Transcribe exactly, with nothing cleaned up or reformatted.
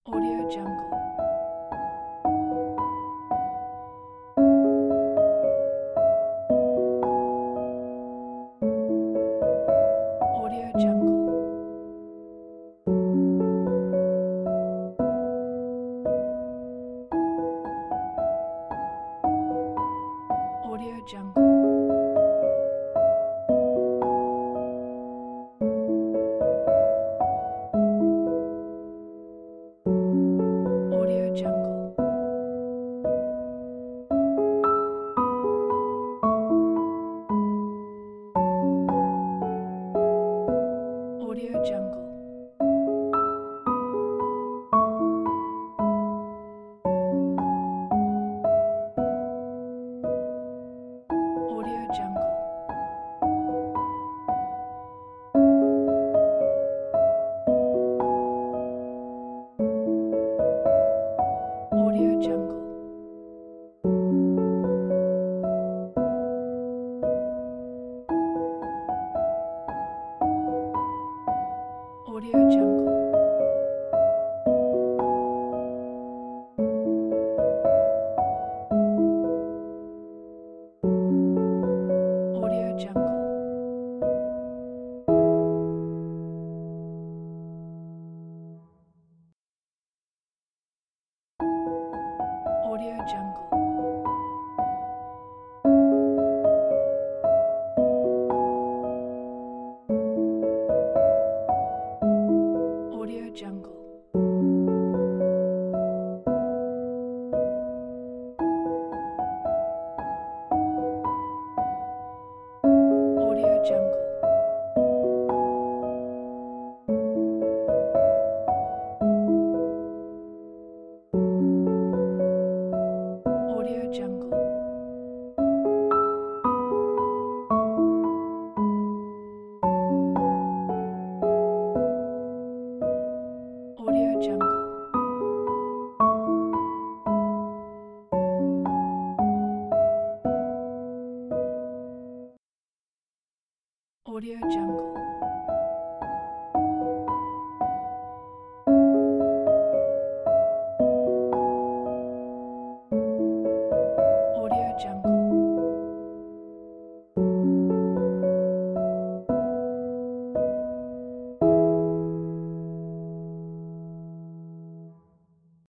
Audio Jungle. Audio Jungle. Audio Jungle. Audio Jungle. Audio Jungle. Audio Jungle. Audio Jungle. Audio Jungle. Audio Jungle. Audio Jungle. Audio Jungle. Audio Jungle. Audio Jungle. Audio Jungle. Audio Jungle.